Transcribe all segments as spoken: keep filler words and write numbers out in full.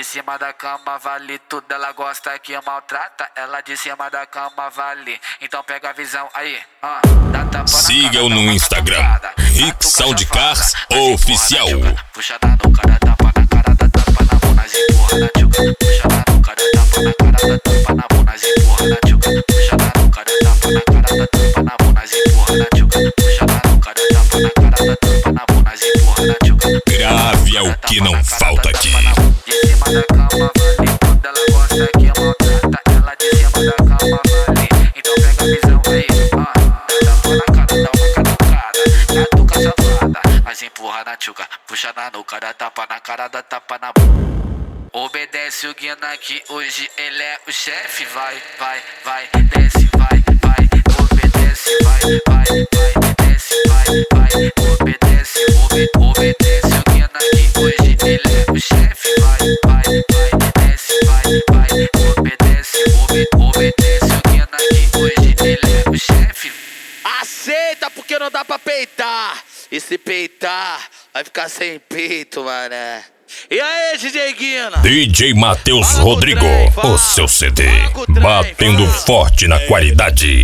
De cima da cama vale tudo, ela gosta que maltrata. Ela de cima da cama vale, então pega a visão aí. Ah, dá tapa na siga-o cara, no dá uma Instagram, catucada. Rick Soundcars Oficial. Puxa na nuca, dá tapa na cara, dá tapa na bunda, empurra na tchuca. Puxa na nuca, dá tapa na cara, dá tapa na bunda, empurra na tchuca. Puxa na nuca, dá tapa na cara, dá tapa na bunda, empurra na tchuca. Puxa na nuca, dá tapa na cara, dá tapa na bunda, empurra na tchuca. Grave é o que não falta aqui. De cima da cama vale tudo, ela gosta que maltrata. Ela de cima da cama vale, então pega a visão aí. Ah, dá tapa na cara, dá uma catucada. Catuca safada, mas empurra na tchuca. Puxa na nuca, dá tapa na cara, dá tapa na bunda. Obedece o Guina que hoje ele é o chefe. Vai, vai, vai, desce, vai, vai. Obedece, vai, vai, vai, desce, vai, vai. Obedece, obe, obedece o Guina que hoje ele é o chefe. Vai, vai, vai, desce, vai, vai. Obedece, obe, obedece o Guina que hoje ele é o chefe. Aceita porque não dá pra peitar. E se peitar, vai ficar sem peito, mané. E aí, D J Guina? D J Matheus Fala Rodrigo, trem, fala. o seu C D, Fala com o trem, batendo fala. forte na qualidade.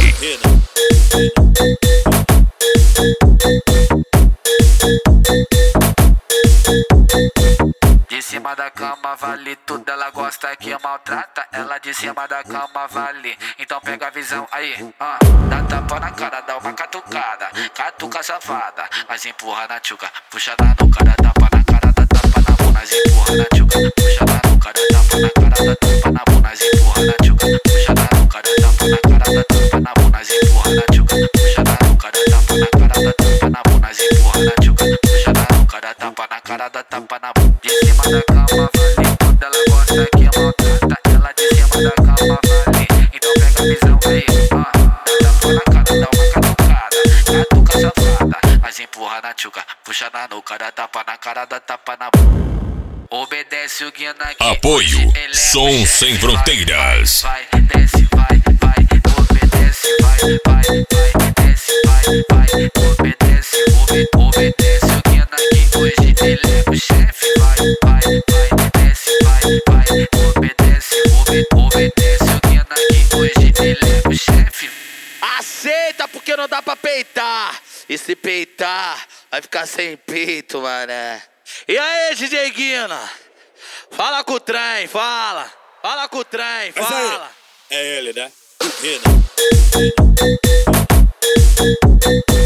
De cima da cama vale tudo, ela gosta que maltrata. Ela de cima da cama vale, então pega a visão aí. Ah, dá tapa na cara, dá uma catucada. Catuca safada, mas empurra na tchuca. Puxa na nuca, dá tapa na cara, dá tapa na bunda, empurra na tchuca. Puxa na nuca, dá tapa na cara, dá tapa na bunda, empurra na tchuca. Puxa na nuca, dá tapa na cara, dá tapa na bunda, empurra na tchuca. Puxa na nuca, dá tapa na cara, dá tapa na bunda, empurra na tchuca. Puxa na nuca, dá tapa na cara, dá tapa na bunda. De cima da cama vale tudo, ela gosta que maltrata. Ela de cima da cama vale, então pega a visão aí. Ah, dá tapa na cara, dá uma catucada. Catuca safada, mas empurra na tchuca. Puxa na nuca, dá tapa na cara, dá tapa na bunda. Obedece o Guina que Apoio, hoje ele é Som o chefe. Sem Fronteiras. Vai, vai, desce, vai, vai. Obedece, vai, vai, vai. Desce, vai, vai. Obedece, obe, obedece o Guina que hoje ele é o chefe. Vai, vai, vai. Desce, vai, vai. Obedece, obe, obedece o Guina que hoje ele é o chefe. Aceita porque não dá pra peitar. E se peitar, vai ficar sem peito, mané. E aí, D J Guina? Fala com o trem, fala. Fala com o trem, Mas aí, fala. é ele, né? Guina.